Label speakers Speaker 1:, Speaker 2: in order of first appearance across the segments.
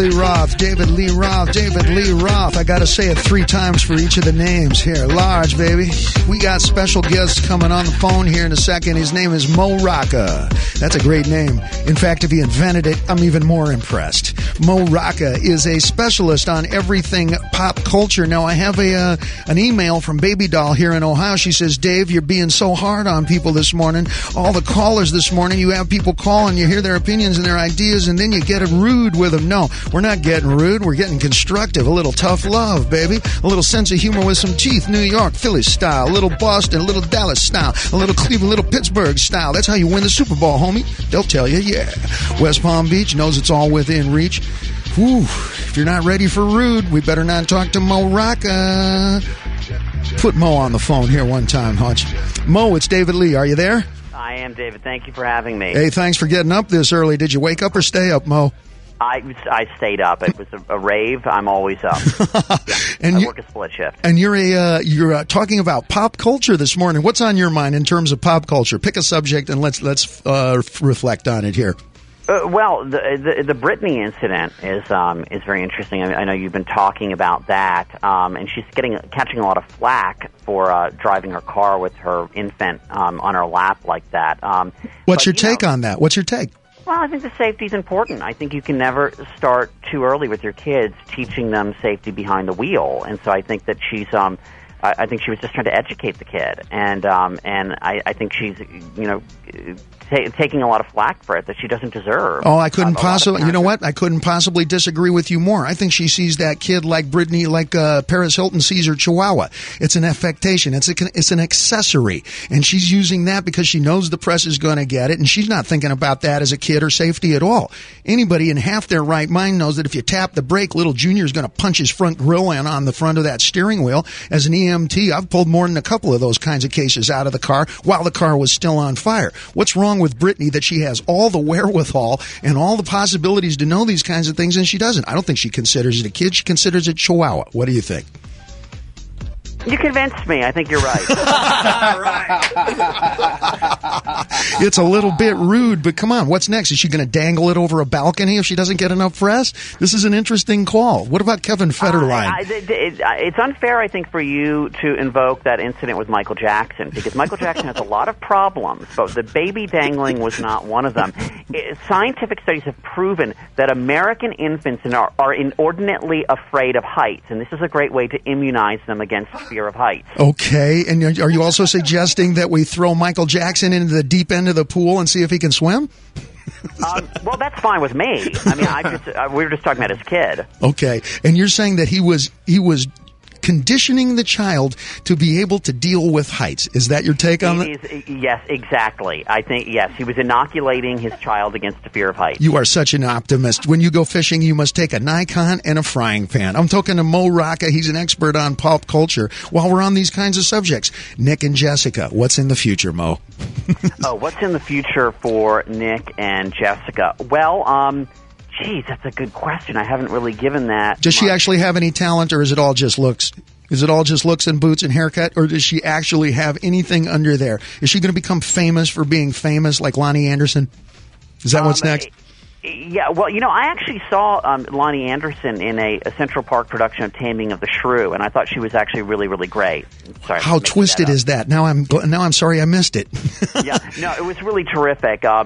Speaker 1: Lee Roth, David Lee Roth, David Lee Roth. I got to say it 3 times for each of the names here. Large, baby. We got special guests coming on the phone here in a second. His name is Mo Rocca. That's a great name. In fact, if he invented it, I'm even more impressed. Mo Rocca is a specialist on everything pop culture. Now, I have an email from Baby Doll here in Ohio. She says, Dave, you're being so hard on people this morning. All the callers this morning, you have people call and you hear their opinions and their ideas, and then you get rude with them. No, we're not getting rude. We're getting constructive. A little tough love, baby. A little sense of humor with some teeth. New York, Philly style. A little Boston, a little Dallas style. A little Cleveland, a little Pittsburgh style. That's how you win the Super Bowl, homie. They'll tell you, yeah. West Palm Beach knows it's all within reach. Whew. If you're not ready for rude, we better not talk to Mo Rocca. Put Mo on the phone here one time, Hutch. Mo, it's David Lee. Are you there?
Speaker 2: I am, David. Thank you for having me.
Speaker 1: Hey, thanks for getting up this early. Did you wake up or stay up, Mo?
Speaker 2: I stayed up. It was a rave. I'm always up. Yeah,
Speaker 1: and
Speaker 2: I work a split shift.
Speaker 1: And you're talking about pop culture this morning. What's on your mind in terms of pop culture? Pick a subject and let's reflect on it here.
Speaker 2: Well, the Britney incident is very interesting. I know you've been talking about that, and she's catching a lot of flack for driving her car with her infant on her lap like that.
Speaker 1: What's your take on that? What's your take?
Speaker 2: Well, I think the safety is important. I think you can never start too early with your kids teaching them safety behind the wheel, and so I think that she's. I think she was just trying to educate the kid, and I think she's taking a lot of flack for it that she doesn't deserve.
Speaker 1: Oh, I couldn't possibly. You know what? I couldn't possibly disagree with you more. I think she sees that kid like Britney, like Paris Hilton sees her Chihuahua. It's an affectation. It's an accessory, and she's using that because she knows the press is going to get it, and she's not thinking about that as a kid or safety at all. Anybody in half their right mind knows that if you tap the brake, little Junior is going to punch his front grill in on the front of that steering wheel. As an EMT, I've pulled more than a couple of those kinds of cases out of the car while the car was still on fire. What's wrong with Britney that she has all the wherewithal and all the possibilities to know these kinds of things and she doesn't? I don't think she considers it a kid. She considers it Chihuahua. What do you think?
Speaker 2: You convinced me. I think you're right.
Speaker 1: It's a little bit rude, but come on. What's next? Is she going to dangle it over a balcony if she doesn't get enough press? This is an interesting call. What about Kevin Federline?
Speaker 2: It's unfair, I think, for you to invoke that incident with Michael Jackson, because Michael Jackson has a lot of problems, but the baby dangling was not one of them. Scientific studies have proven that American infants are inordinately afraid of heights, and this is a great way to immunize them against fear of heights.
Speaker 1: Okay, and are you also suggesting that we throw Michael Jackson into the deep end of the pool and see if he can swim?
Speaker 2: Well, that's fine with me. I mean, we were just talking about his kid.
Speaker 1: Okay, and you're saying that he was conditioning the child to be able to deal with heights. Is that your take on it?
Speaker 2: Yes, exactly. I think, yes, he was inoculating his child against the fear of heights.
Speaker 1: You are such an optimist. When you go fishing, you must take a Nikon and a frying pan. I'm talking to Mo Rocca. He's an expert on pop culture. While we're on these kinds of subjects, Nick and Jessica, what's in the future, Mo?
Speaker 2: What's in the future for Nick and Jessica? Well, geez, that's a good question. I haven't really given that.
Speaker 1: Does she actually have any talent, or is it all just looks? Is it all just looks and boots and haircut, or does she actually have anything under there? Is she going to become famous for being famous like Lonnie Anderson? Is that what's next?
Speaker 2: Yeah, well, I actually saw Lonnie Anderson in a Central Park production of Taming of the Shrew, and I thought she was actually really, really great. Sorry,
Speaker 1: how twisted is that? Now I'm sorry I missed it.
Speaker 2: Yeah, no, it was really terrific. I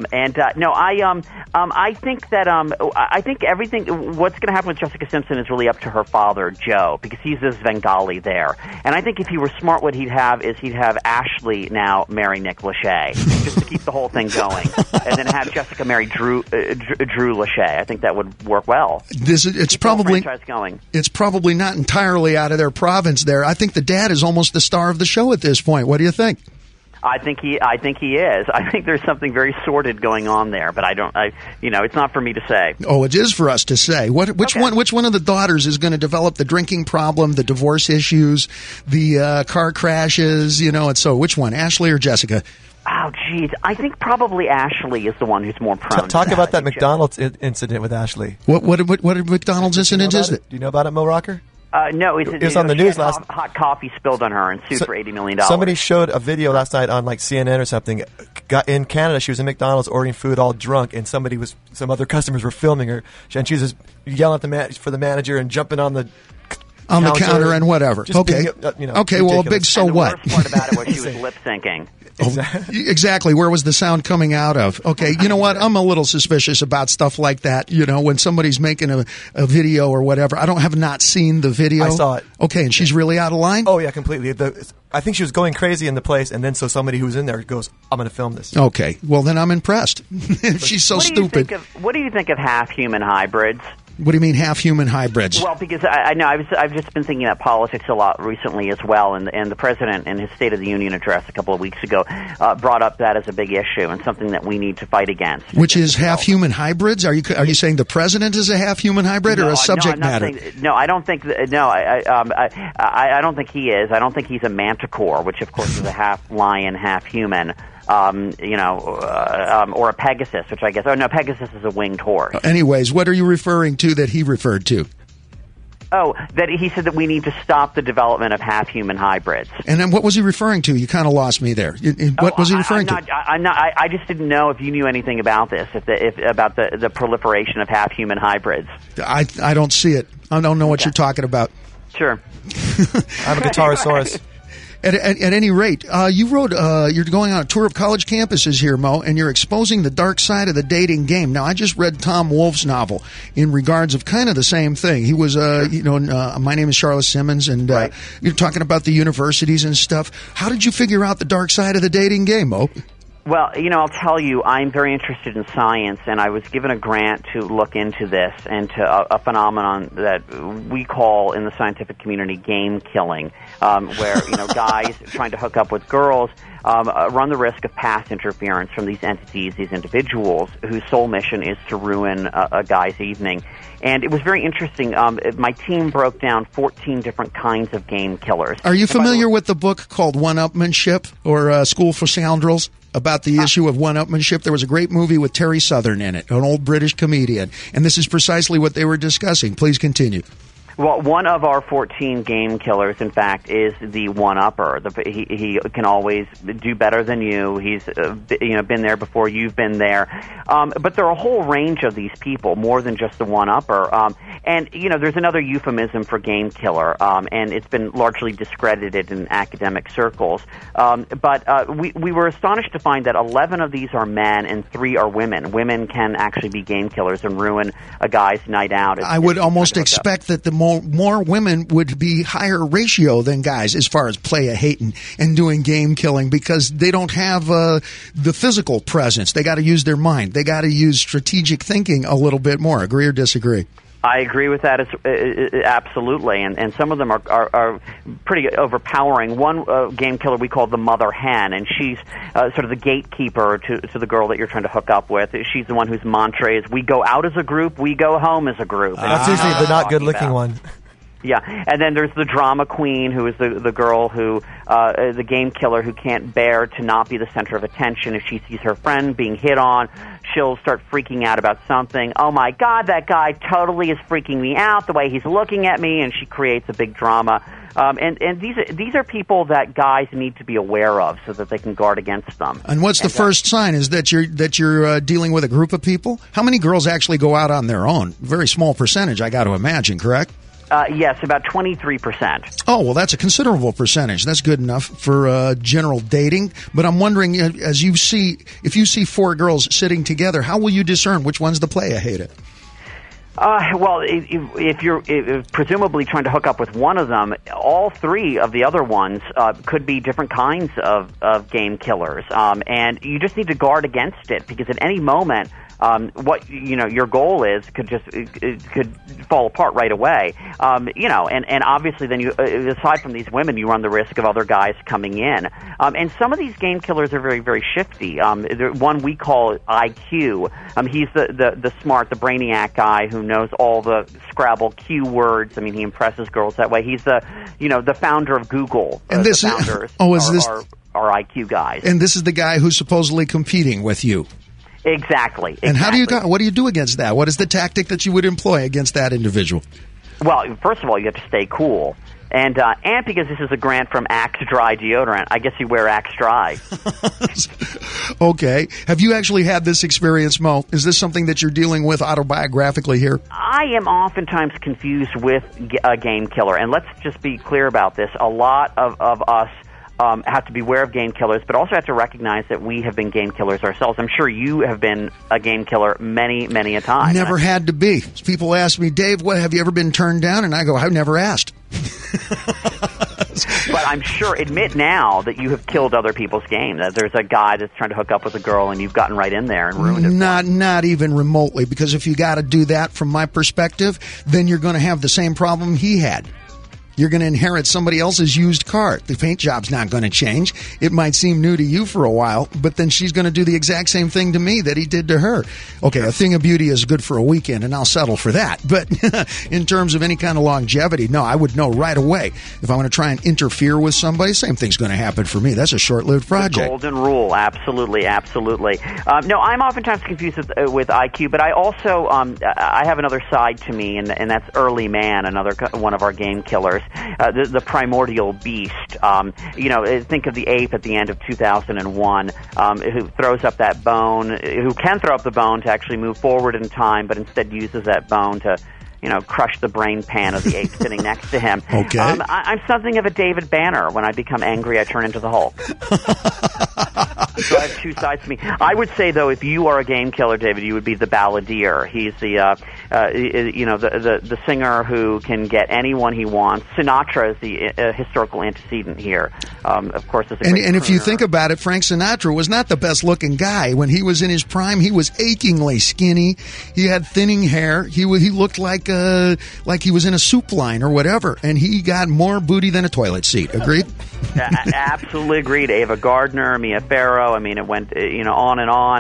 Speaker 2: think that I think everything. What's going to happen with Jessica Simpson is really up to her father, Joe, because he's the Svengali there. And I think if he were smart, what he'd have Ashley now marry Nick Lachey, just to keep the whole thing going, and then have Jessica marry Drew Lachey. I think that would work well. It's
Speaker 1: probably not entirely out of their province there. I think the dad is almost the star of the show at this point. What do you think?
Speaker 2: I think he is. I think there's something very sordid going on there, but it's not for me to say.
Speaker 1: Oh, it is for us to say. Which one of the daughters is going to develop the drinking problem, the divorce issues, the car crashes, and so which one, Ashley or Jessica?
Speaker 2: Oh, geez. I think probably Ashley is the one who's more prone.
Speaker 3: Talk about that McDonald's incident with Ashley.
Speaker 1: What McDonald's incident is it?
Speaker 3: Do you know about it, Mo Rocker?
Speaker 2: No,
Speaker 3: it was on the news last.
Speaker 2: Hot coffee spilled on her and sued for $80 million.
Speaker 3: Somebody showed a video last night on like CNN or something. In Canada, she was in McDonald's ordering food all drunk, and some other customers were filming her, and she was just yelling at for the manager and jumping on the
Speaker 1: counter and whatever. Okay.
Speaker 3: Being,
Speaker 1: okay. Well, a big so what?
Speaker 2: The worst part about it was she was lip syncing.
Speaker 1: Exactly. Where was the sound coming out of? Okay. You know what? I'm a little suspicious about stuff like that. You know, when somebody's making a video or whatever. I have not seen the video.
Speaker 3: I saw it.
Speaker 1: Okay. And she's really out of line?
Speaker 3: Oh, yeah, completely. I think she was going crazy in the place, and then so somebody who's in there goes, I'm going to film this.
Speaker 1: Okay. Well, then I'm impressed. She's so stupid.
Speaker 2: What do you think of half-human hybrids?
Speaker 1: What do you mean half-human hybrids?
Speaker 2: Well, because I know I've just been thinking about politics a lot recently as well, and the president in his State of the Union address a couple of weeks ago brought up that as a big issue and something that we need to fight against.
Speaker 1: Which is half-human hybrids? Are you saying the president is a half-human hybrid or a subject matter?
Speaker 2: I don't think I don't think he is. I don't think he's a manticore, which of course is a half lion, half human. Or a Pegasus, which I guess. Oh no, Pegasus is a winged horse.
Speaker 1: Anyways, what are you referring to that he referred to?
Speaker 2: Oh, that he said that we need to stop the development of half-human hybrids.
Speaker 1: And then what was he referring to? You kind of lost me there. What was he referring to?
Speaker 2: I just didn't know if you knew anything about this, about the proliferation of half-human hybrids.
Speaker 1: I don't see it. I don't know what you're talking about.
Speaker 2: Sure.
Speaker 3: I'm a Guitarosaurus.
Speaker 1: At any rate, you wrote you're going on a tour of college campuses here, Mo, and you're exposing the dark side of the dating game. Now, I just read Tom Wolfe's novel in regards of kind of the same thing. He was, My Name is Charlotte Simmons, and
Speaker 2: right.
Speaker 1: You're talking about the universities and stuff. How did you figure out the dark side of the dating game, Mo?
Speaker 2: Well, I'll tell you, I'm very interested in science, and I was given a grant to look into this and to a phenomenon that we call in the scientific community game killing, where guys trying to hook up with girls run the risk of past interference from these entities, these individuals whose sole mission is to ruin a guy's evening. And it was very interesting. My team broke down 14 different kinds of game killers.
Speaker 1: Are you familiar with the book called One-Upmanship or School for Scoundrels? About the issue of one-upmanship. There was a great movie with Terry Southern in it, an old British comedian, and this is precisely what they were discussing. Please continue.
Speaker 2: Well, one of our 14 game killers, in fact, is the one-upper. He can always do better than you. He's been there before you've been there. But there are a whole range of these people, more than just the one-upper. And there's another euphemism for game killer, and it's been largely discredited in academic circles. But we were astonished to find that 11 of these are men and 3 are women. Women can actually be game killers and ruin a guy's night out.
Speaker 1: I would almost expect that the more women would be higher ratio than guys as far as playa-hating and doing game killing, because they don't have the physical presence. They got to use their mind. They got to use strategic thinking a little bit more. Agree or disagree?
Speaker 2: I agree with that absolutely, and some of them are pretty overpowering. One game killer we call the mother hen, and she's sort of the gatekeeper to the girl that you're trying to hook up with. She's the one whose mantra is, we go out as a group, we go home as a group.
Speaker 3: That's usually the not good-looking one.
Speaker 2: Yeah, and then there's the drama queen, who is the girl who, the game killer who can't bear to not be the center of attention. If she sees her friend being hit on, she'll start freaking out about something. Oh my God, that guy totally is freaking me out, the way he's looking at me, and she creates a big drama. And these are people that guys need to be aware of so that they can guard against them.
Speaker 1: And what's the first sign? Is that you're dealing with a group of people? How many girls actually go out on their own? Very small percentage, I got to imagine, correct?
Speaker 2: Yes, about 23%.
Speaker 1: Oh, well, that's a considerable percentage. That's good enough for general dating. But I'm wondering, if you see 4 girls sitting together, how will you discern which one's the playa-hater?
Speaker 2: Well, if you're presumably trying to hook up with one of them, all 3 of the other ones could be different kinds of game killers, and you just need to guard against it, because at any moment, what your goal is could fall apart right away. And obviously then you, aside from these women, you run the risk of other guys coming in. And some of these game killers are very, very shifty. One we call IQ. He's the smart, the brainiac guy who knows all the Scrabble Q words. I mean, he impresses girls that way. He's the founder of Google.
Speaker 1: And this
Speaker 2: are IQ guys.
Speaker 1: And this is the guy who's supposedly competing with you.
Speaker 2: Exactly.
Speaker 1: And what do you do against that? What is the tactic that you would employ against that individual?
Speaker 2: Well, first of all, you have to stay cool. And because this is a grant from Axe Dry Deodorant, I guess you wear Axe Dry.
Speaker 1: Okay. Have you actually had this experience, Mo? Is this something that you're dealing with autobiographically here?
Speaker 2: I am oftentimes confused with a game killer. And let's just be clear about this. A lot of us have to beware of game killers, but also have to recognize that we have been game killers ourselves. I'm sure you have been a game killer many, many a time.
Speaker 1: Never had to be. People ask me, Dave, what have you ever been turned down? And I go, I've never asked.
Speaker 2: But I'm sure, admit now that you have killed other people's game. That there's a guy that's trying to hook up with a girl and you've gotten right in there and ruined it.
Speaker 1: Not even remotely, because if you got to do that from my perspective, then you're going to have the same problem he had. You're going to inherit somebody else's used car. The paint job's not going to change. It might seem new to you for a while, but then she's going to do the exact same thing to me that he did to her. Okay, a thing of beauty is good for a weekend, and I'll settle for that. But in terms of any kind of longevity, no, I would know right away. If I'm going to try and interfere with somebody, same thing's going to happen for me. That's a short-lived project.
Speaker 2: The golden rule, absolutely, absolutely. No, I'm oftentimes confused with IQ, but I also I have another side to me, and that's Early Man, another one of our game killers. The primordial beast. Think of the ape at the end of 2001 who throws up that bone, who can throw up the bone to actually move forward in time, but instead uses that bone to crush the brain pan of the ape sitting next to him.
Speaker 1: Okay.
Speaker 2: I'm something of a David Banner. When I become angry, I turn into the Hulk. So I have two sides to me. I would say, though, if you are a game killer, David, you would be the balladeer. He's the singer who can get anyone he wants. Sinatra is the historical antecedent here. Of course, is a great
Speaker 1: and if you
Speaker 2: crooner.
Speaker 1: think about it, Frank Sinatra was not the best looking guy. When he was in his prime, he was achingly skinny. He had thinning hair. He looked like he was in a soup line or whatever, and he got more booty than a toilet seat. Agreed?
Speaker 2: Absolutely agreed. Ava Gardner, Mia Farrow. I mean, it went on and on.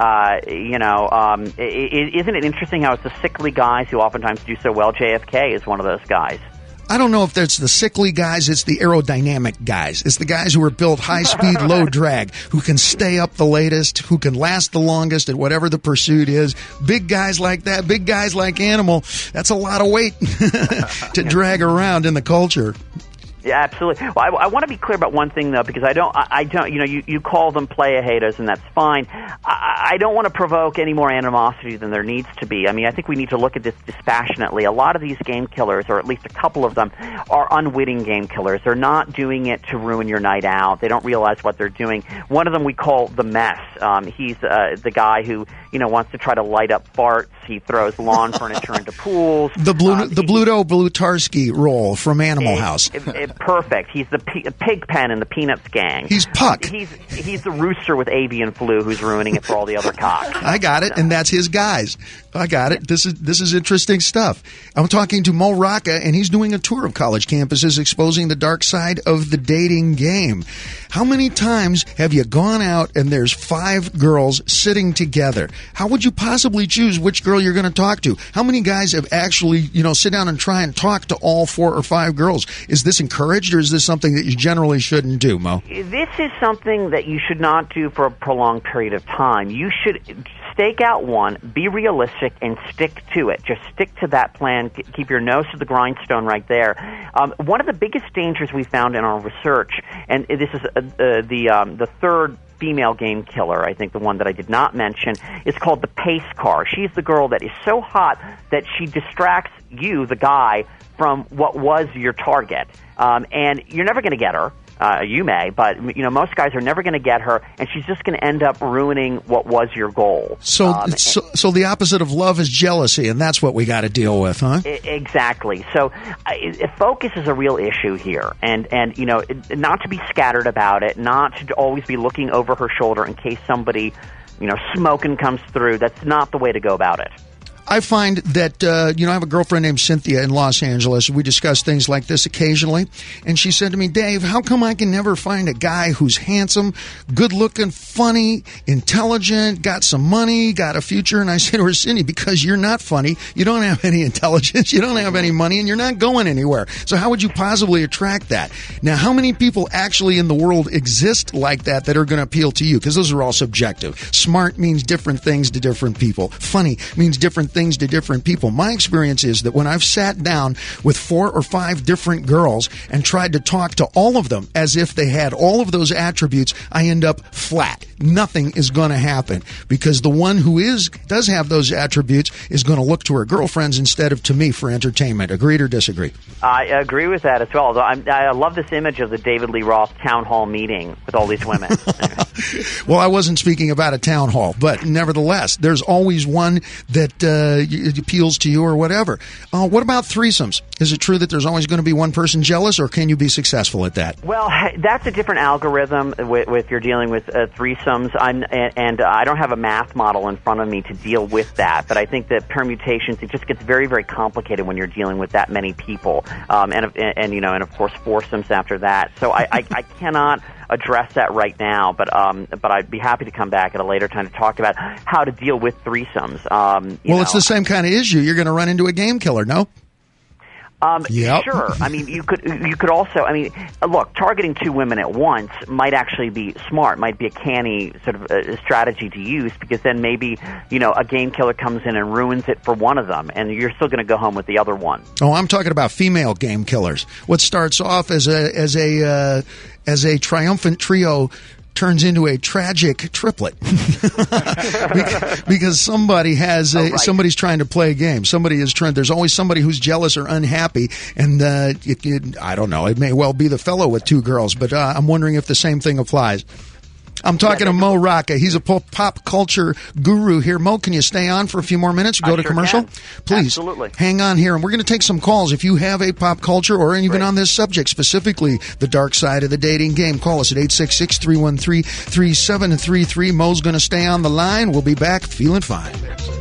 Speaker 2: Isn't it interesting how it's the sickly guys who oftentimes do so well? JFK is one of those guys.
Speaker 1: I don't know if that's the sickly guys, it's the aerodynamic guys. It's the guys who are built high speed, low drag, who can stay up the latest, who can last the longest at whatever the pursuit is. Big guys like that, big guys like Animal, that's a lot of weight to drag around in the culture.
Speaker 2: Yeah, absolutely. Well, I want to be clear about one thing, though, because I don't. You call them playa haters, and that's fine. I don't want to provoke any more animosity than there needs to be. I mean, I think we need to look at this dispassionately. A lot of these game killers, or at least a couple of them, are unwitting game killers. They're not doing it to ruin your night out. They don't realize what they're doing. One of them we call the mess. He's the guy who wants to try to light up farts. He throws lawn furniture into pools.
Speaker 1: The Bluto Blutarski role from Animal House.
Speaker 2: Perfect. He's the pig pen in the Peanuts gang.
Speaker 1: He's Puck.
Speaker 2: He's the rooster with avian flu who's ruining it for all the other cocks.
Speaker 1: I got it, and that's his guys. I got it. This is interesting stuff. I'm talking to Mo Rocca, and he's doing a tour of college campuses exposing the dark side of the dating game. How many times have you gone out and there's 5 girls sitting together? How would you possibly choose which girl you're going to talk to? How many guys have actually, sit down and try and talk to all 4 or 5 girls? Is this encouraged, or is this something that you generally shouldn't do, Mo?
Speaker 2: This is something that you should not do for a prolonged period of time. You should stake out one, be realistic, and stick to it. Just stick to that plan. Keep your nose to the grindstone right there. One of the biggest dangers we found in our research, and this is the third female game killer, I think the one that I did not mention, is called the pace car. She's the girl that is so hot that she distracts you, the guy, from what was your target. And you're never going to get her. You may, but most guys are never going to get her, and she's just going to end up ruining what was your goal.
Speaker 1: So the opposite of love is jealousy, and that's what we got to deal with, huh?
Speaker 2: Exactly. So focus is a real issue here, and not to be scattered about it, not to always be looking over her shoulder in case somebody smoking comes through. That's not the way to go about it.
Speaker 1: I find that, I have a girlfriend named Cynthia in Los Angeles. We discuss things like this occasionally. And she said to me, Dave, how come I can never find a guy who's handsome, good-looking, funny, intelligent, got some money, got a future? And I said to her, Cindy, because you're not funny, you don't have any intelligence, you don't have any money, and you're not going anywhere. So how would you possibly attract that? Now, how many people actually in the world exist like that are going to appeal to you? Because those are all subjective. Smart means different things to different people. Funny means different things to different people. My experience is that when I've sat down with 4 or 5 different girls and tried to talk to all of them as if they had all of those attributes, I end up flat. Nothing is going to happen because the one who does have those attributes is going to look to her girlfriends instead of to me for entertainment. Agreed or disagree?
Speaker 2: I agree with that as well. Although I love this image of the David Lee Roth town hall meeting with all these women.
Speaker 1: Well, I wasn't speaking about a town hall, but nevertheless, there's always one that appeals to you or whatever. What about threesomes? Is it true that there's always going to be one person jealous, or can you be successful at that?
Speaker 2: Well, that's a different algorithm with you're dealing with threesomes. And I don't have a math model in front of me to deal with that, but I think that permutations, it just gets very, very complicated when you're dealing with that many people, and of course foursomes after that. So I cannot address that right now, but I'd be happy to come back at a later time to talk about how to deal with threesomes.
Speaker 1: It's the same kind of issue. You're going to run into a game killer, no?
Speaker 2: Yep. Sure. I mean, you could also. I mean, look, targeting 2 women at once might actually be smart. Might be a canny sort of strategy to use because then maybe a game killer comes in and ruins it for one of them, and you're still going to go home with the other one.
Speaker 1: Oh, I'm talking about female game killers. What starts off as a triumphant trio turns into a tragic triplet because somebody's trying to play a game. There's always somebody who's jealous or unhappy, and I don't know. It may well be the fellow with 2 girls, but I'm wondering if the same thing applies. I'm talking to Mo Rocca. He's a pop culture guru here. Mo, can you stay on for a few more minutes? Go to commercial?
Speaker 2: Can.
Speaker 1: Please.
Speaker 2: Absolutely. Hang
Speaker 1: on here, and we're going to take some calls. If you have a pop culture or even on this subject, specifically the dark side of the dating game, call us at 866-313-3733. Mo's going to stay on the line. We'll be back feeling fine.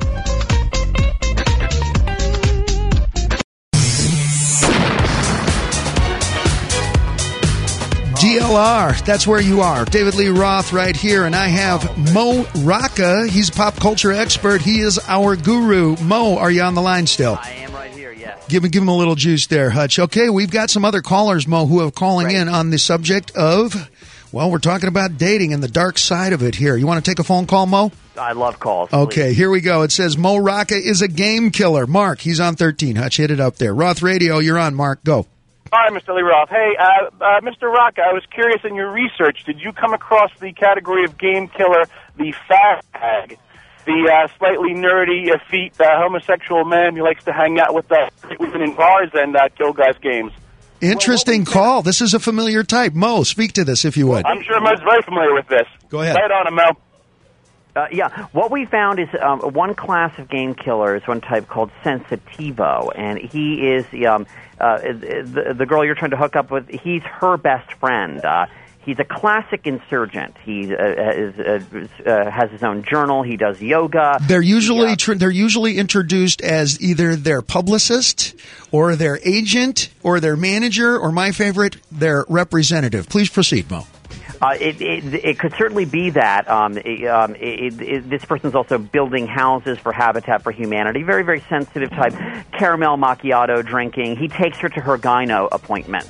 Speaker 1: DLR, that's where you are. David Lee Roth right here, and I have Mo Rocca. He's a pop culture expert. He is our guru. Mo, are you on the line still?
Speaker 2: I am right here, yes.
Speaker 1: Give him a little juice there, Hutch. Okay, we've got some other callers, Mo, who are calling in on the subject of, we're talking about dating and the dark side of it here. You want to take a phone call, Mo?
Speaker 2: I love calls.
Speaker 1: Okay,
Speaker 2: please.
Speaker 1: Here we go. It says Mo Rocca is a game killer. Mark, he's on 13. Hutch, hit it up there. Roth Radio, you're on, Mark. Go.
Speaker 4: Hi, Mr. Lee Roth. Hey, Mr. Rocca, I was curious in your research, did you come across the category of game killer, the fag, the slightly nerdy, effete, homosexual man who likes to hang out with women in bars and kill guys' games?
Speaker 1: Interesting call. This is a familiar type. Mo, speak to this if you would.
Speaker 4: I'm sure Mo's very familiar with this.
Speaker 1: Go ahead.
Speaker 4: Right on him, Mo.
Speaker 2: What we found is one class of game killers, one type called Sensitivo, and he is the girl you're trying to hook up with. He's her best friend. He's a classic insurgent. He has his own journal. He does yoga.
Speaker 1: They're usually introduced as either their publicist or their agent or their manager, or my favorite, their representative. Please proceed, Mo.
Speaker 2: It could certainly be that. This person's also building houses for Habitat for Humanity. Very, very sensitive type. Caramel macchiato drinking. He takes her to her gyno appointments.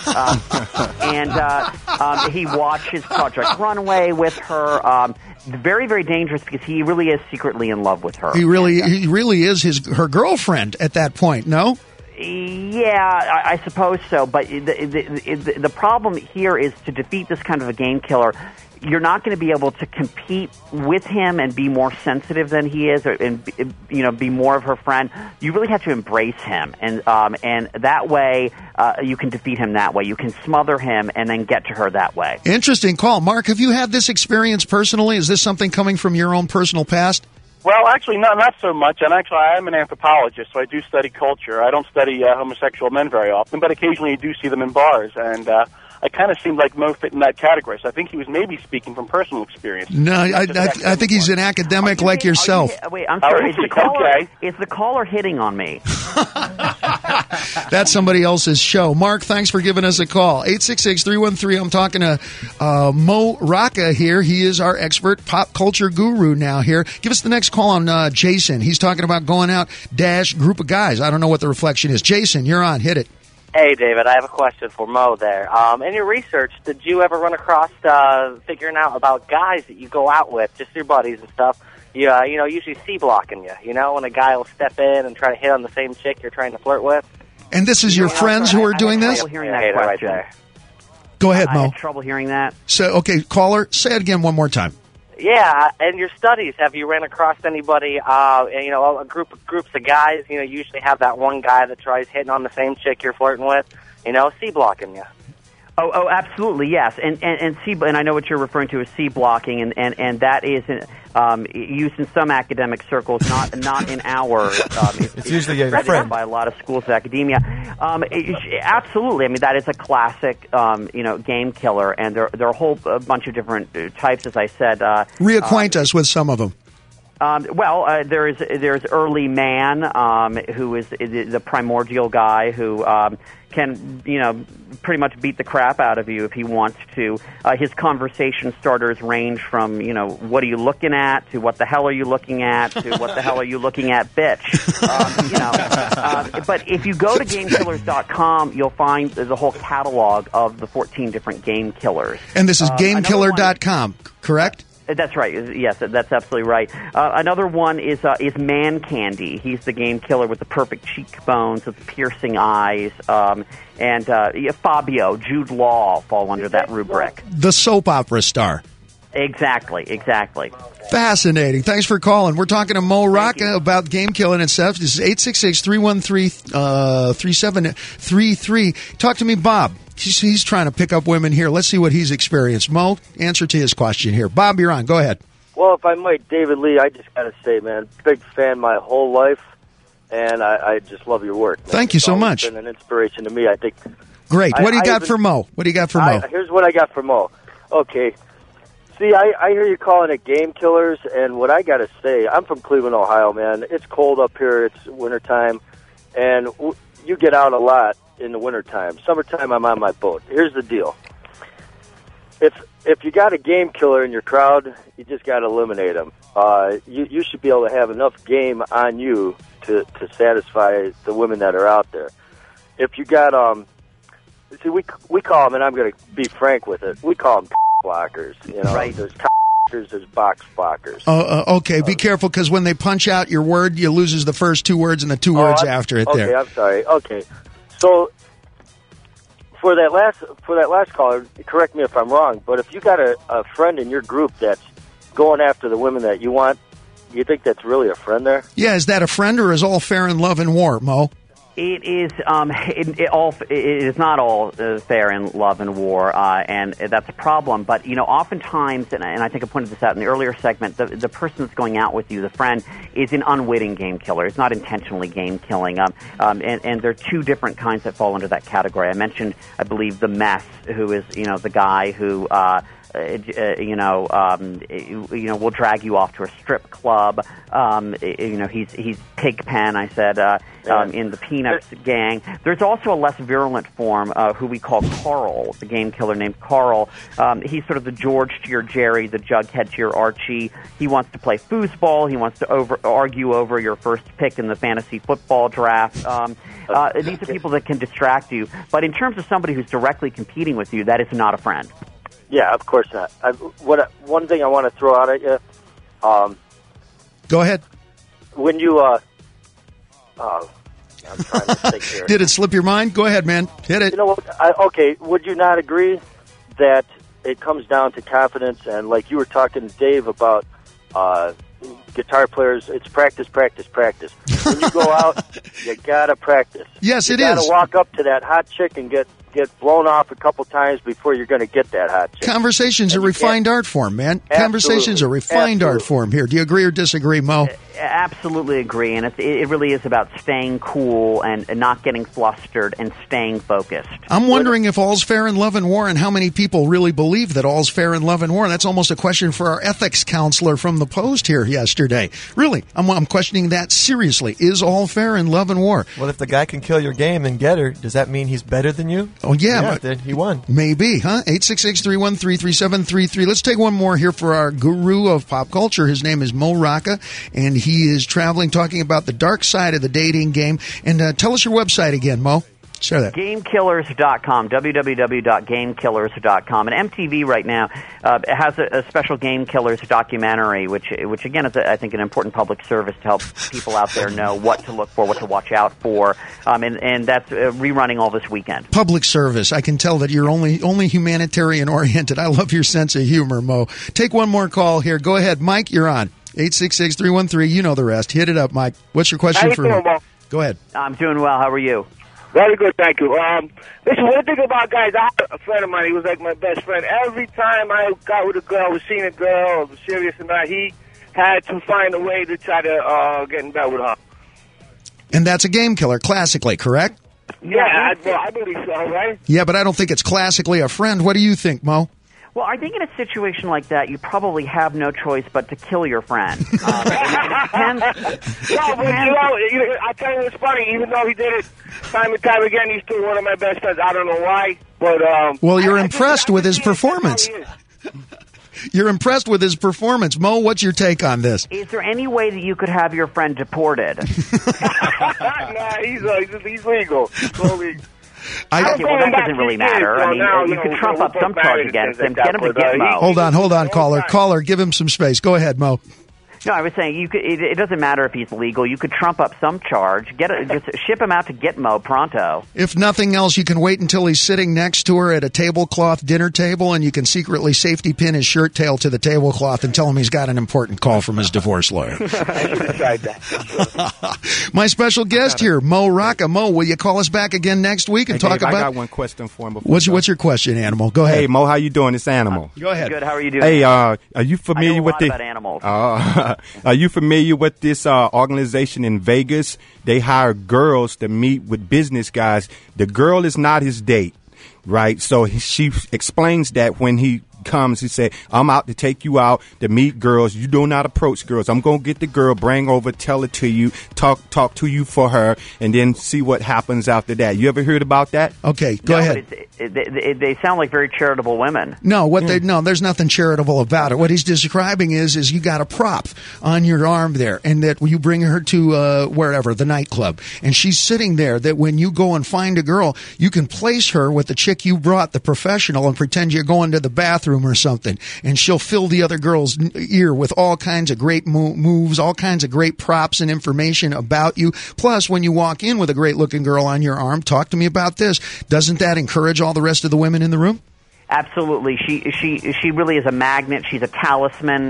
Speaker 2: And he watches Project Runway with her. Very, very dangerous because he really is secretly in love with her.
Speaker 1: He really is her girlfriend at that point, no?
Speaker 2: Yeah, I suppose so. But the problem here is to defeat this kind of a game killer, you're not going to be able to compete with him and be more sensitive than he is, and be more of her friend. You really have to embrace him, and that way you can defeat him. That way you can smother him and then get to her that way.
Speaker 1: Interesting call, Mark. Have you had this experience personally? Is this something coming from your own personal past?
Speaker 4: Well, actually, not so much. And actually, I am an anthropologist, so I do study culture. I don't study homosexual men very often, but occasionally I do see them in bars. And I kind of seemed like Mo fit in that category. So I think he was maybe speaking from personal experience.
Speaker 1: No, I think he's an academic like yourself.
Speaker 2: Wait, I'm sorry. Is the caller hitting on me?
Speaker 1: That's somebody else's show. Mark, thanks for giving us a call. 866-313. I'm talking to Mo Rocca here. He is our expert pop culture guru now here. Give us the next call on Jason. He's talking about going out - group of guys. I don't know what the reflection is. Jason, you're on. Hit it.
Speaker 5: Hey, David, I have a question for Mo there. In your research, did you ever run across figuring out about guys that you go out with, just your buddies and stuff, usually C-blocking you. You know, when a guy will step in and try to hit on the same chick you're trying to flirt with.
Speaker 1: And this is your friends who are doing this?
Speaker 2: I had trouble hearing that question.
Speaker 5: Right there.
Speaker 1: Go ahead, Mo.
Speaker 2: I had trouble hearing that.
Speaker 1: So, okay, caller, say it again one more time.
Speaker 5: Yeah, in your studies, have you ran across anybody, groups of guys, usually have that one guy that tries hitting on the same chick you're flirting with, C-blocking you?
Speaker 2: Oh, absolutely, yes. And I know what you're referring to as C blocking, and that is used in some academic circles, not in ours.
Speaker 3: It's usually a
Speaker 2: recognized
Speaker 3: friend
Speaker 2: by a lot of schools of academia. Absolutely, I mean that is a classic, game killer, and there are a whole bunch of different types, as I said.
Speaker 1: Reacquaint us with some of them.
Speaker 2: There's early man, who is the primordial guy who can, pretty much beat the crap out of you if he wants to. His conversation starters range from, what are you looking at, to what the hell are you looking at, to what the hell are you looking at, bitch. But if you go to GameKillers.com, you'll find the whole catalog of the 14 different game killers.
Speaker 1: And this is GameKiller.com, correct?
Speaker 2: That's right. Yes, that's absolutely right. Another one is Man Candy. He's the game killer with the perfect cheekbones, with piercing eyes, and Fabio, Jude Law fall under that rubric.
Speaker 1: The soap opera star.
Speaker 2: Exactly.
Speaker 1: Fascinating. Thanks for calling. We're talking to Mo Rocca about game killing and stuff. This is 866-313-3733. Talk to me, Bob. He's trying to pick up women here. Let's see what he's experienced. Mo, answer to his question here. Bob, you're on. Go ahead.
Speaker 6: Well, if I might, David Lee, I just got to say, man, big fan my whole life, and I just love your work. Man.
Speaker 1: Thank you so much.
Speaker 6: It's been an inspiration to me, I think.
Speaker 1: Great. What do you got for Mo?
Speaker 6: Here's what I got for Mo. Okay. See, I hear you calling it game killers, and what I got to say, I'm from Cleveland, Ohio, man. It's cold up here. It's wintertime, and you get out a lot in the wintertime. Summertime, I'm on my boat. Here's the deal. If you got a game killer in your crowd, you just got to eliminate them. You should be able to have enough game on you to satisfy the women that are out there. If you got, see, we call them, and I'm going to be frank with it, we call them blockers.
Speaker 2: Right.
Speaker 6: There's there's box blockers.
Speaker 1: Okay, be careful, because when they punch out your word, you loses the first two words and the two words after it.
Speaker 6: Okay, I'm sorry. Okay. So for that last caller, correct me if I'm wrong, but if you got a friend in your group that's going after the women that you want, you think that's really a friend there?
Speaker 1: Yeah, is that a friend, or is all fair in love and war, Mo?
Speaker 2: It is. It is not all fair in love and war, and that's a problem. But oftentimes, and I think I pointed this out in the earlier segment, the person that's going out with you, the friend, is an unwitting game killer. It's not intentionally game killing. And there are two different kinds that fall under that category. I mentioned, I believe, the mess, who is the guy who. Will drag you off to a strip club. He's Pigpen, I said, in the Peanuts gang. There's also a less virulent form, who we call Carl, the game killer named Carl. He's sort of the George to your Jerry, the Jughead to your Archie. He wants to play foosball. He wants to argue over your first pick in the fantasy football draft. These are people that can distract you. But in terms of somebody who's directly competing with you, that is not a friend.
Speaker 6: Yeah, of course not. One thing I want to throw out at you.
Speaker 1: Go ahead.
Speaker 6: When you, I'm trying to think here.
Speaker 1: Did it slip your mind? Go ahead, man. Hit it.
Speaker 6: You know what? Okay, would you not agree that it comes down to confidence? And like you were talking to Dave about guitar players, it's practice, practice, practice. When you go out, you got to practice.
Speaker 1: Yes, it is.
Speaker 6: You got to walk up to that hot chick and get blown off a couple times before you're going to get that hot chick.
Speaker 1: Conversation's a refined art form, man.
Speaker 6: Absolutely.
Speaker 1: Conversation's a refined art form here. Do you agree or disagree, Mo?
Speaker 2: Absolutely agree, and it really is about staying cool and not getting flustered and staying focused.
Speaker 1: I'm wondering if all's fair in love and war, and how many people really believe that all's fair in love and war. That's almost a question for our ethics counselor from the Post here yesterday. Really, I'm questioning that seriously. Is all fair in love and war?
Speaker 3: Well, if the guy can kill your game and get her, does that mean he's better than you?
Speaker 1: Oh, yeah.
Speaker 3: Then he won.
Speaker 1: Maybe, huh? 866-313-3733. Let's take one more here for our guru of pop culture. His name is Mo Rocca, and he is traveling, talking about the dark side of the dating game. And tell us your website again, Mo. Share that.
Speaker 2: GameKillers.com, www.gamekillers.com. And MTV right now has a special Game Killers documentary, which again is, I think, an important public service to help people out there know what to look for, what to watch out for, and that's rerunning all this weekend.
Speaker 1: Public service. I can tell that you're only humanitarian oriented. I love your sense of humor, Mo. Take one more call here. Go ahead, Mike. You're on 866-313. You know the rest. Hit it up, Mike. What's your question for me? Go ahead.
Speaker 2: I'm doing well. How are you?
Speaker 4: Very good, thank you. Listen, one thing about guys, I had a friend of mine, he was like my best friend. Every time I got with a girl, was seeing a girl, was serious or not, he had to find a way to try to get in bed with her.
Speaker 1: And that's a game killer, classically, correct?
Speaker 4: Yeah, I believe so, right?
Speaker 1: Yeah, but I don't think it's classically a friend. What do you think, Mo?
Speaker 2: Well, I think in a situation like that, you probably have no choice but to kill your friend. It depends.
Speaker 4: No, but I tell you what's funny. Even though he did it time and time again, he's still one of my best friends. I don't know why, but
Speaker 1: well, you're impressed with his performance. You're impressed with his performance, Mo. What's your take on this?
Speaker 2: Is there any way that you could have your friend deported?
Speaker 4: Nah, he's legal. Totally.
Speaker 2: Okay, well, that doesn't really matter. I mean, you could trump up some charge against him. Get him to get Mo.
Speaker 1: Hold on, caller. Caller, give him some space. Go ahead, Mo.
Speaker 2: No, I was saying you could. It doesn't matter if he's legal. You could trump up some charge. Just ship him out to Gitmo pronto.
Speaker 1: If nothing else, you can wait until he's sitting next to her at a tablecloth dinner table, and you can secretly safety pin his shirt tail to the tablecloth and tell him he's got an important call from his divorce lawyer.
Speaker 4: I should have tried that.
Speaker 1: My special guest here, Mo Rocca. Mo, will you call us back again next week and talk
Speaker 7: Dave,
Speaker 1: about?
Speaker 7: I got one question for him.
Speaker 1: What's your question, Animal? Go ahead.
Speaker 7: Hey, Mo, how you doing? It's Animal.
Speaker 1: Go ahead.
Speaker 2: Good. How are you doing?
Speaker 7: Hey, are you familiar with
Speaker 2: about animals.
Speaker 7: Are you familiar with this organization in Vegas? They hire girls to meet with business guys. The girl is not his date, right? So she explains that when he comes, he said, I'm out to take you out to meet girls. You do not approach girls. I'm going to get the girl, bring over, tell it to you, talk to you for her, and then see what happens after that. You ever heard about that?
Speaker 1: Okay, go ahead.
Speaker 2: They sound like very charitable women.
Speaker 1: No, there's nothing charitable about it. What he's describing is you got a prop on your arm there, and that you bring her to wherever, the nightclub, and she's sitting there, that when you go and find a girl, you can place her with the chick you brought, the professional, and pretend you're going to the bathroom or something, and she'll fill the other girl's ear with all kinds of great moves, all kinds of great props and information about you. Plus, when you walk in with a great-looking girl on your arm, talk to me about this. Doesn't that encourage all the rest of the women in the room?
Speaker 2: Absolutely, she really is a magnet. She's a talisman.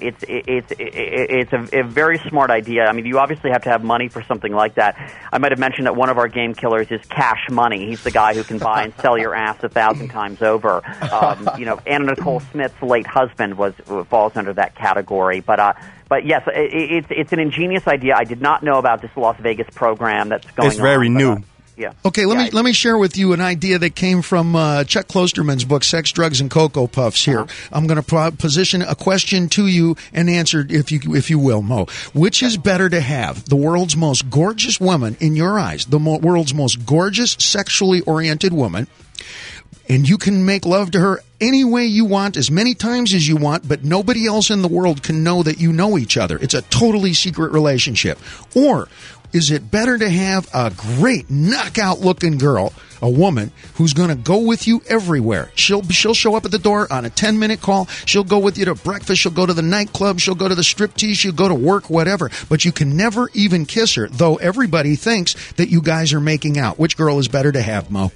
Speaker 2: It's a very smart idea. I mean, you obviously have to have money for something like that. I might have mentioned that one of our game killers is Cash Money. He's the guy who can buy and sell your ass 1,000 times over. Anna Nicole Smith's late husband falls under that category. But yes, it's an ingenious idea. I did not know about this Las Vegas program that's going on.
Speaker 7: It's very new.
Speaker 2: Yeah.
Speaker 1: Okay, let me share with you an idea that came from Chuck Klosterman's book, Sex, Drugs, and Cocoa Puffs here. I'm going to position a question to you and answer, if you will, Mo. Which is better to have, the world's most gorgeous woman in your eyes, the world's most gorgeous sexually oriented woman, and you can make love to her any way you want, as many times as you want, but nobody else in the world can know that you know each other. It's a totally secret relationship. Or is it better to have a great knockout-looking girl, a woman, who's going to go with you everywhere? She'll show up at the door on a 10-minute call. She'll go with you to breakfast. She'll go to the nightclub. She'll go to the striptease. She'll go to work, whatever. But you can never even kiss her, though everybody thinks that you guys are making out. Which girl is better to have, Mo?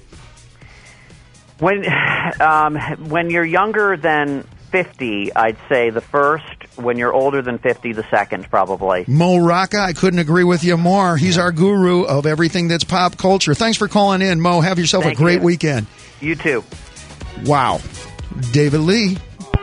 Speaker 2: When you're younger than 50, I'd say the first. When you're older than 50, the second, probably. Mo
Speaker 1: Rocca, I couldn't agree with you more. He's our guru of everything that's pop culture. Thanks for calling in, Mo. Have yourself a great weekend.
Speaker 2: You too.
Speaker 1: Wow. David Lee.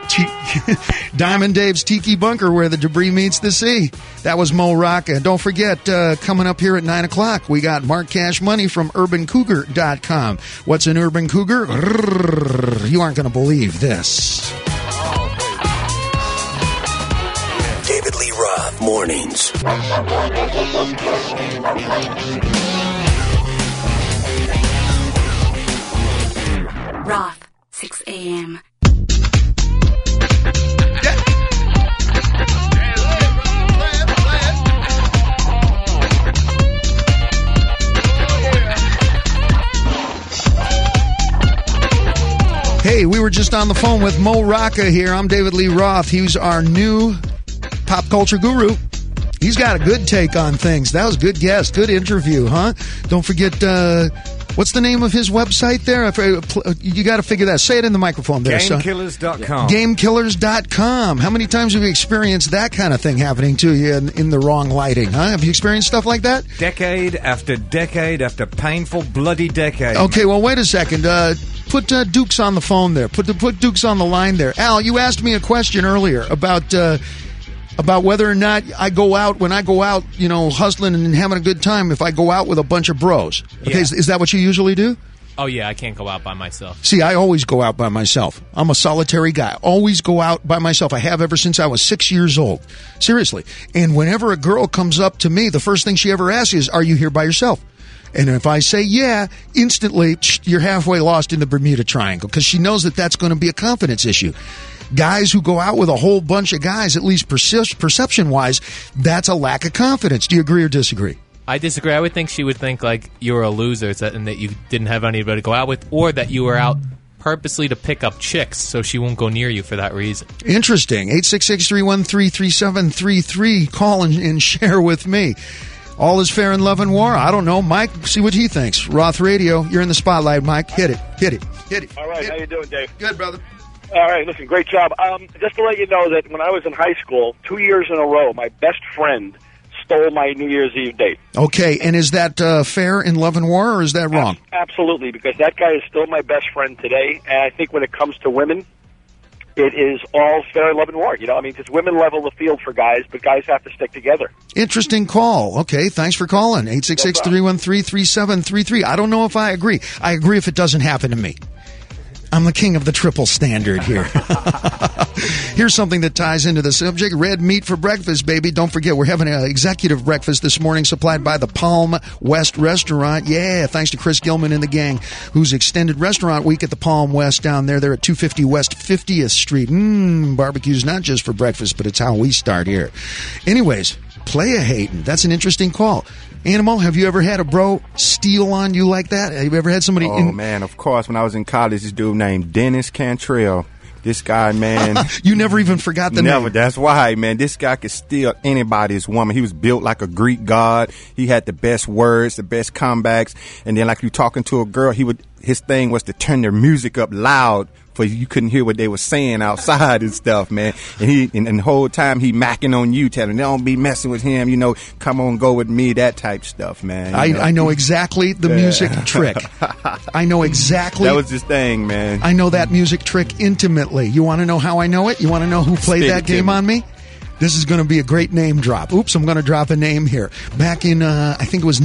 Speaker 1: Diamond Dave's Tiki Bunker, where the debris meets the sea. That was Mo Rocca. And don't forget, coming up here at 9 o'clock, we got Mark Cash Money from UrbanCougar.com. What's an Urban Cougar? You aren't going to believe this.
Speaker 8: David Lee Roth, mornings.
Speaker 9: Roth, 6 a.m.
Speaker 1: Hey, we were just on the phone with Mo Rocca here. I'm David Lee Roth. He's our new pop culture guru. He's got a good take on things. That was a good guest, good interview, huh? Don't forget, what's the name of his website there? You got to figure that. Say it in the microphone there.
Speaker 10: GameKillers.com.
Speaker 1: GameKillers.com. How many times have you experienced that kind of thing happening to you in the wrong lighting, huh? Have you experienced stuff like that?
Speaker 10: Decade after painful, bloody decade.
Speaker 1: Okay, well, wait a second. Put Dukes on the phone there. Put Dukes on the line there. Al, you asked me a question earlier about whether or not I go out, when I go out, hustling and having a good time, if I go out with a bunch of bros. Okay,
Speaker 11: Yeah.
Speaker 1: is that what you usually do?
Speaker 11: Oh, yeah, I can't go out by myself.
Speaker 1: See, I always go out by myself. I'm a solitary guy. Always go out by myself. I have ever since I was 6 years old. Seriously. And whenever a girl comes up to me, the first thing she ever asks is, are you here by yourself? And if I say yeah, instantly you're halfway lost in the Bermuda Triangle, because she knows that that's going to be a confidence issue. Guys who go out with a whole bunch of guys, at least perception-wise, that's a lack of confidence. Do you agree or disagree?
Speaker 11: I disagree. I would think she would think like you were a loser and that you didn't have anybody to go out with, or that you were out purposely to pick up chicks so she won't go near you for that reason.
Speaker 1: Interesting. 866-313-3733. Call and share with me. All is fair in love and war. I don't know. Mike, see what he thinks. Roth Radio, you're in the spotlight, Mike. Hit it.
Speaker 12: All right, how you doing, Dave?
Speaker 1: Good, brother.
Speaker 12: All right, listen, great job. Just to let you know that when I was in high school, 2 years in a row, my best friend stole my New Year's Eve date.
Speaker 1: Okay, and is that fair in love and war, or is that wrong?
Speaker 12: Absolutely, because that guy is still my best friend today, and I think when it comes to women, it is all fair in love and war. Because women level the field for guys, but guys have to stick together.
Speaker 1: Interesting call. Okay, thanks for calling. 866-313-3733. I don't know if I agree. I agree if it doesn't happen to me. I'm the king of the triple standard here. Here's something that ties into the subject. Red meat for breakfast, baby. Don't forget, we're having an executive breakfast this morning supplied by the Palm West Restaurant. Yeah, thanks to Chris Gilman and the gang, whose extended restaurant week at the Palm West down there. They're at 250 West 50th Street. Barbecue's not just for breakfast, but it's how we start here. Anyways, play-a-hatin'. That's an interesting call. Animal, have you ever had a bro steal on you like that? Have you ever had somebody...
Speaker 7: Oh, man, of course. When I was in college, this dude named Dennis Cantrell. This guy, man...
Speaker 1: You never even forgot the name.
Speaker 7: That's why, man. This guy could steal anybody's woman. He was built like a Greek god. He had the best words, the best comebacks. And then like you talking to a girl, his thing was to turn their music up loud for you couldn't hear what they were saying outside and stuff, man. And the whole time he macking on you, telling don't be messing with him, come on, go with me, that type stuff, man.
Speaker 1: I know exactly the music trick. I know exactly.
Speaker 7: That was his thing, man.
Speaker 1: I know that music trick intimately. You want to know how I know it? You want to know who played that game on me? This is going to be a great name drop. Oops, I'm going to drop a name here. Back in, I think it was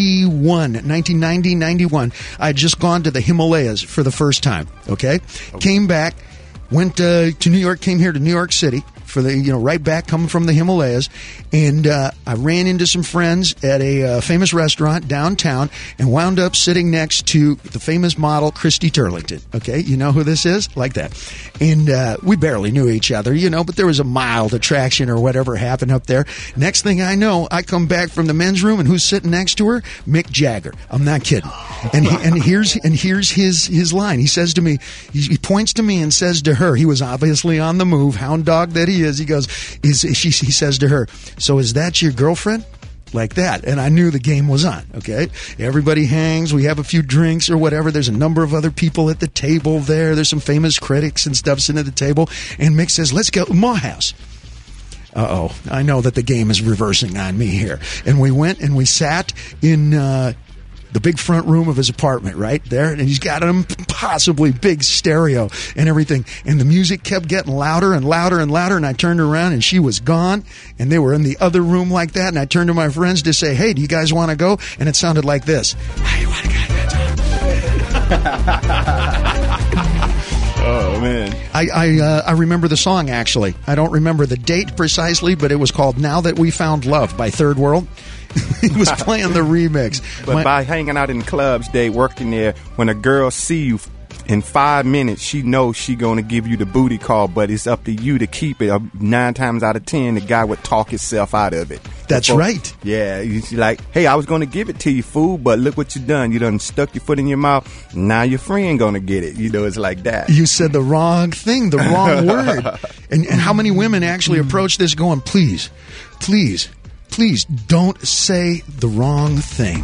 Speaker 1: 1990, 91, I had just gone to the Himalayas for the first time, okay? Came back, went to New York, came here to New York City for the, right back coming from the Himalayas. And I ran into some friends at a famous restaurant downtown and wound up sitting next to the famous model Christy Turlington. Okay, you know who this is? Like that. And we barely knew each other, but there was a mild attraction or whatever happened up there. Next thing I know, I come back from the men's room, and who's sitting next to her? Mick Jagger. I'm not kidding. And here's his line. He says to me, he points to me and says to her, he was obviously on the move, hound dog that he is. He goes, he says to her, so is that your girlfriend? Like that. And I knew the game was on, okay? Everybody hangs. We have a few drinks or whatever. There's a number of other people at the table there. There's some famous critics and stuff sitting at the table. And Mick says, let's go to my house. Uh-oh. I know that the game is reversing on me here. And we went and we sat in... the big front room of his apartment right there, and he's got an impossibly big stereo and everything, and the music kept getting louder and louder and louder, and I turned around and she was gone, and they were in the other room like that, and I turned to my friends to say, hey, do you guys want to go? And it sounded like this. Hey, you want to go?
Speaker 7: Oh, man.
Speaker 1: I remember the song, actually. I don't remember the date precisely, but it was called Now That We Found Love by Third World. He was playing the remix.
Speaker 7: But by hanging out in clubs, they working there, when a girl see you in 5 minutes, she knows she going to give you the booty call, but it's up to you to keep it. 9 times out of 10, the guy would talk himself out of it.
Speaker 1: That's right.
Speaker 7: Yeah, he's like, hey, I was going to give it to you, fool, but look what you done. You done stuck your foot in your mouth. Now your friend going to get it. You know, it's like that.
Speaker 1: You said the wrong thing, the wrong word. And how many women actually approach this going, please, please, please don't say the wrong thing.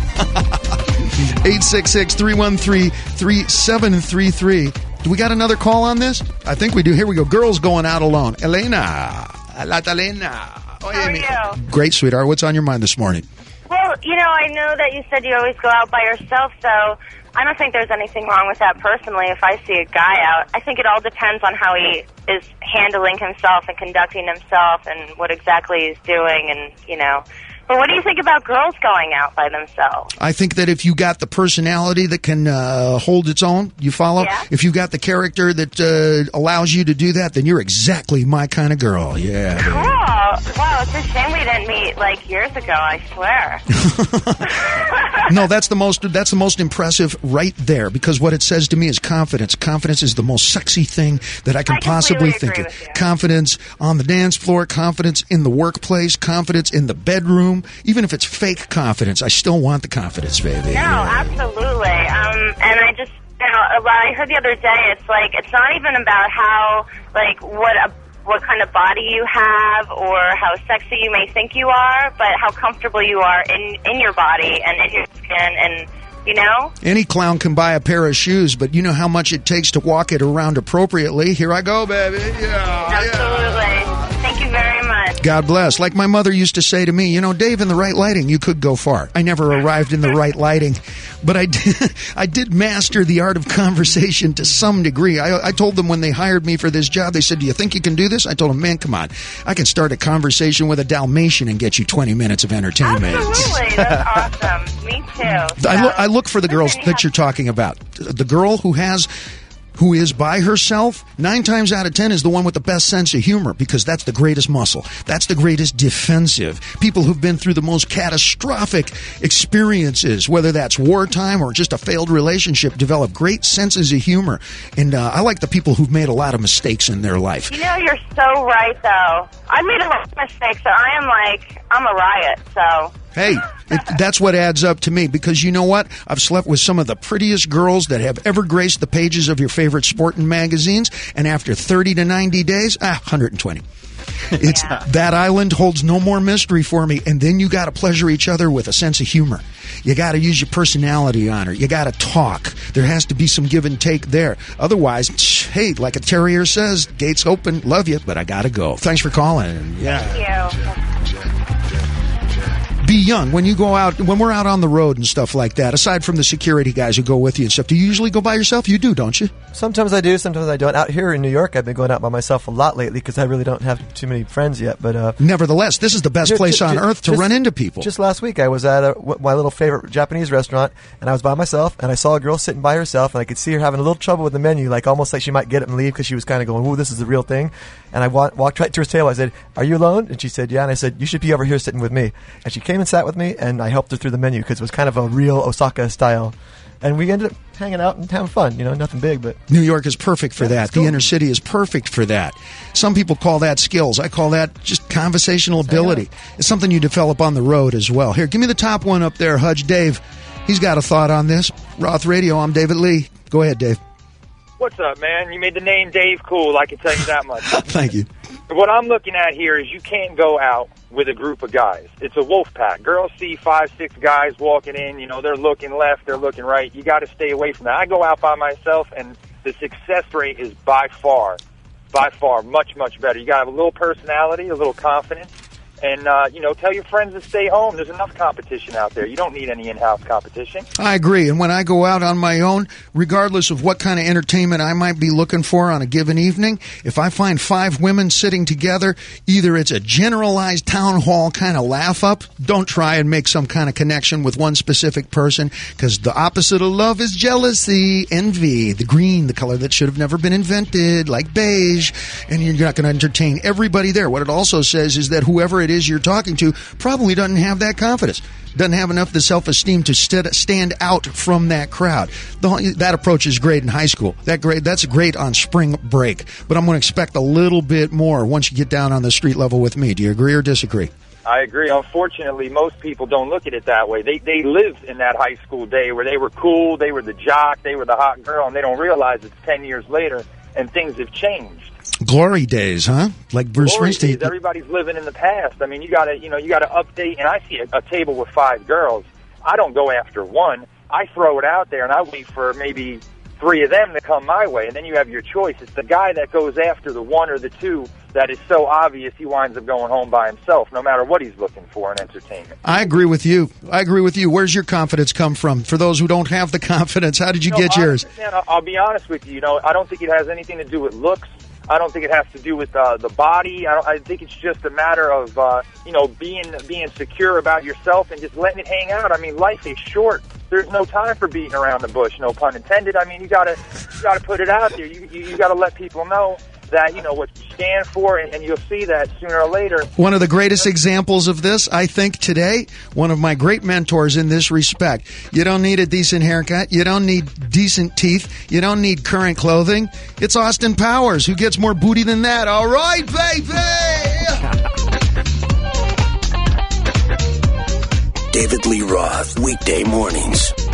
Speaker 1: 866-313-3733. Do we got another call on this? I think we do. Here we go. Girls going out alone. Elena. Elena.
Speaker 13: How are you?
Speaker 1: Great, sweetheart. What's on your mind this morning?
Speaker 13: Well, I know that you said you always go out by yourself, so I don't think there's anything wrong with that personally. If I see a guy out, I think it all depends on how he is handling himself and conducting himself and what exactly he's doing and, But what do you think about girls going out by themselves?
Speaker 1: I think that if you got the personality that can hold its own, you follow?
Speaker 13: Yeah.
Speaker 1: If you got the character that allows you to do that, then you're exactly my kind of girl. Yeah.
Speaker 13: Cool. Wow, it's a shame we didn't meet years ago, I swear.
Speaker 1: No, that's the most impressive right there, because what it says to me is confidence. Confidence is the most sexy thing that I can possibly think of. Confidence on the dance floor, confidence in the workplace, confidence in the bedroom. Even if it's fake confidence, I still want the confidence, baby.
Speaker 13: No, absolutely. And I just, I heard the other day, it's not even about how, what kind of body you have or how sexy you may think you are, but how comfortable you are in your body and in your skin and,
Speaker 1: Any clown can buy a pair of shoes, but you know how much it takes to walk it around appropriately. Here I go, baby. Yeah.
Speaker 13: Absolutely. Thank you very much.
Speaker 1: God bless. Like my mother used to say to me, Dave, in the right lighting, you could go far. I never arrived in the right lighting, but I did master the art of conversation to some degree. I told them when they hired me for this job, they said, do you think you can do this? I told them, man, come on. I can start a conversation with a Dalmatian and get you 20 minutes of entertainment.
Speaker 13: Absolutely. That's awesome. Me too.
Speaker 1: I look for the girls that you're talking about. The girl who is by herself, 9 times out of 10 is the one with the best sense of humor, because that's the greatest muscle. That's the greatest defensive. People who've been through the most catastrophic experiences, whether that's wartime or just a failed relationship, develop great senses of humor. And I like the people who've made a lot of mistakes in their life.
Speaker 13: You're so right, though. I made a lot of mistakes, so I'm a riot, so...
Speaker 1: Hey, that's what adds up to me, because you know what? I've slept with some of the prettiest girls that have ever graced the pages of your favorite sporting magazines, and after 30 to 90 days, 120. That island holds no more mystery for me, and then you got to pleasure each other with a sense of humor. You got to use your personality on her. You got to talk. There has to be some give and take there. Otherwise, hey, like a terrier says, gates open, love you, but I got to go. Thanks for calling. Yeah.
Speaker 13: Thank you.
Speaker 1: Be young. When you go out, when we're out on the road and stuff like that, aside from the security guys who go with you and stuff, do you usually go by yourself? You do, don't you?
Speaker 3: Sometimes I do, sometimes I don't. Out here in New York, I've been going out by myself a lot lately because I really don't have too many friends yet. But
Speaker 1: nevertheless, this is the best place on earth to run into people.
Speaker 3: Just last week, I was at my little favorite Japanese restaurant, and I was by myself, and I saw a girl sitting by herself, and I could see her having a little trouble with the menu, almost like she might get up and leave because she was kind of going, ooh, this is the real thing. And I walked right to her table. I said, are you alone? And she said, yeah. And I said, you should be over here sitting with me. And she came and sat with me, and I helped her through the menu because it was kind of a real Osaka style. And we ended up hanging out and having fun, nothing big, but...
Speaker 1: New York is perfect for that. Cool. The inner city is perfect for that. Some people call that skills. I call that just conversational ability. It's something you develop on the road as well. Here, give me the top one up there, Hudge. Dave, he's got a thought on this. Roth Radio, I'm David Lee. Go ahead, Dave.
Speaker 14: What's up, man? You made the name Dave cool, I can tell you that much.
Speaker 1: Thank you.
Speaker 14: What I'm looking at here is you can't go out with a group of guys. It's a wolf pack. Girls see 5, 6 guys walking in, they're looking left, they're looking right. You got to stay away from that. I go out by myself, and the success rate is by far, much, much better. You got to have a little personality, a little confidence, and, tell your friends to stay home. There's enough competition out there. You don't need any in-house competition.
Speaker 1: I agree. And when I go out on my own, regardless of what kind of entertainment I might be looking for on a given evening, if I find 5 women sitting together, either it's a generalized town hall kind of laugh up. Don't try and make some kind of connection with one specific person, because the opposite of love is jealousy, envy, the green, the color that should have never been invented, like beige, and you're not going to entertain everybody there. What it also says is that whoever it is you're talking to probably doesn't have that confidence, doesn't have enough of the self-esteem to stand out from that crowd. That approach is great in high school. That's great on spring break. But I'm going to expect a little bit more once you get down on the street level with me. Do you agree or disagree?
Speaker 14: I agree. Unfortunately, most people don't look at it that way. They lived in that high school day where they were cool, they were the jock, they were the hot girl, and they don't realize it's 10 years later and things have changed.
Speaker 1: Glory days, huh? Like Bruce Springsteen.
Speaker 14: Everybody's living in the past. I mean, you gotta update. And I see a table with 5 girls. I don't go after one. I throw it out there, and I wait for maybe 3 of them to come my way, and then you have your choice. It's the guy that goes after the 1 or the 2 that is so obvious he winds up going home by himself, no matter what he's looking for in entertainment.
Speaker 1: I agree with you. Where's your confidence come from? For those who don't have the confidence, how did you get yours?
Speaker 14: Man, I'll be honest with you. I don't think it has anything to do with looks. I don't think it has to do with the body. I think it's just a matter of being secure about yourself and just letting it hang out. I mean, life is short. There's no time for beating around the bush, no pun intended. I mean, you gotta put it out there. You gotta let people know that what you stand for, and you'll see that sooner or later.
Speaker 1: One of the greatest examples of this, I think, today, one of my great mentors in this respect. You don't need a decent haircut. You don't need decent teeth. You don't need current clothing. It's Austin Powers. Who gets more booty than that? All right, baby!
Speaker 8: David Lee Roth, weekday mornings.